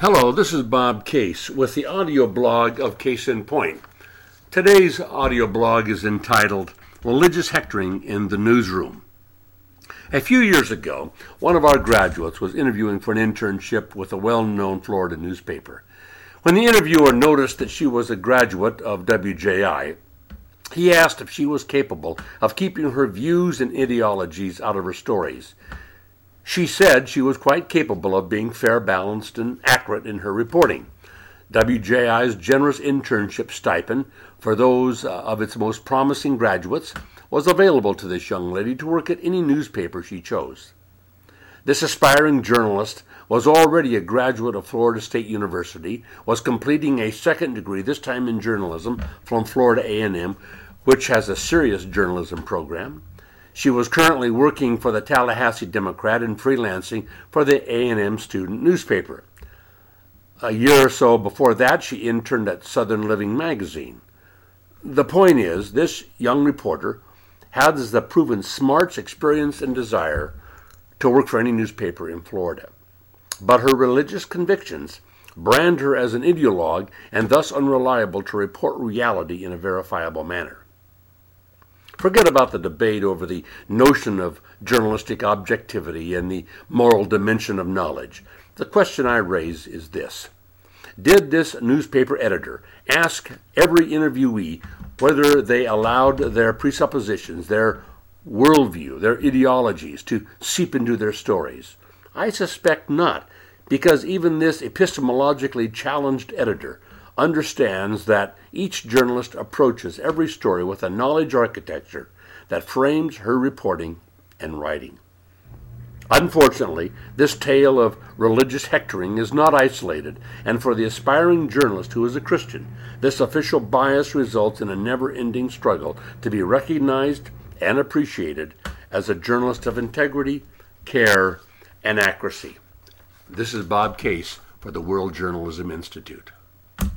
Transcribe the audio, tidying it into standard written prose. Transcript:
Hello, this is Bob Case with the audio blog of Case in Point. Today's audio blog is entitled Religious Hectoring in the Newsroom. A few years ago, one of our graduates was interviewing for an internship with a well-known Florida newspaper. When the interviewer noticed that she was a graduate of WJI, he asked if she was capable of keeping her views and ideologies out of her stories. She said she was quite capable of being fair, balanced, and accurate in her reporting. WJI's generous internship stipend for those of its most promising graduates was available to this young lady to work at any newspaper she chose. This aspiring journalist was already a graduate of Florida State University, was completing a second degree, this time in journalism, from Florida A&M, which has a serious journalism program. She was currently working for the Tallahassee Democrat and freelancing for the A&M student newspaper. A year or so before that, she interned at Southern Living magazine. The point is, this young reporter has the proven smarts, experience, and desire to work for any newspaper in Florida. But her religious convictions brand her as an ideologue and thus unreliable to report reality in a verifiable manner. Forget about the debate over the notion of journalistic objectivity and the moral dimension of knowledge. The question I raise is this. Did this newspaper editor ask every interviewee whether they allowed their presuppositions, their worldview, their ideologies to seep into their stories? I suspect not, because even this epistemologically challenged editor understands that each journalist approaches every story with a knowledge architecture that frames her reporting and writing. Unfortunately, this tale of religious hectoring is not isolated, and for the aspiring journalist who is a Christian, this official bias results in a never-ending struggle to be recognized and appreciated as a journalist of integrity, care, and accuracy. This is Bob Case for the World Journalism Institute.